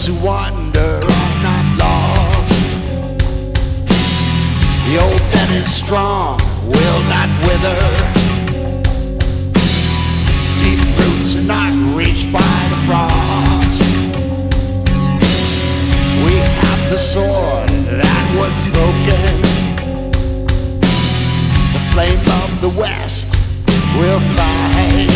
those who wander are not lost. The oak that is strong will not wither. Deep roots are not reached by the frost. We have the sword that was broken. The flame of the West will fight.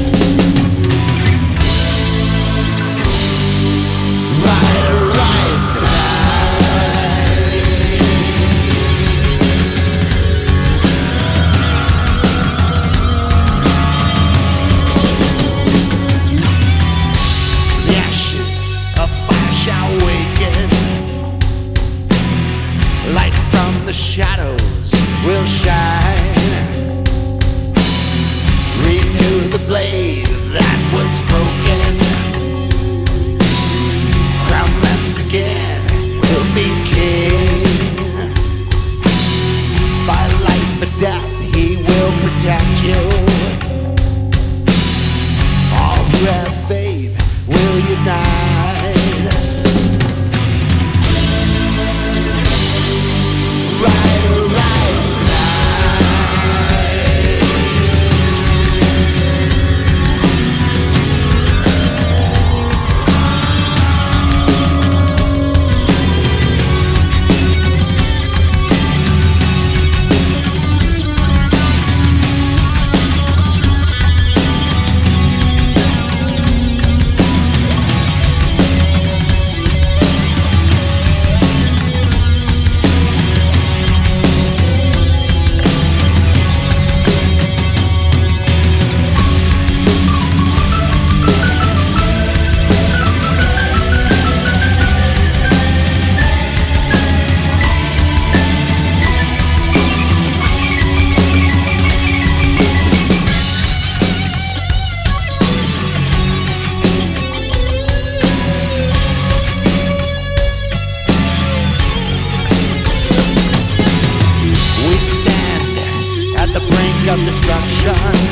The shadows will shine. Renew the blade that was broken. Crownless again will be king. By life or death he will protect you. All who have faith will unite. Of destruction,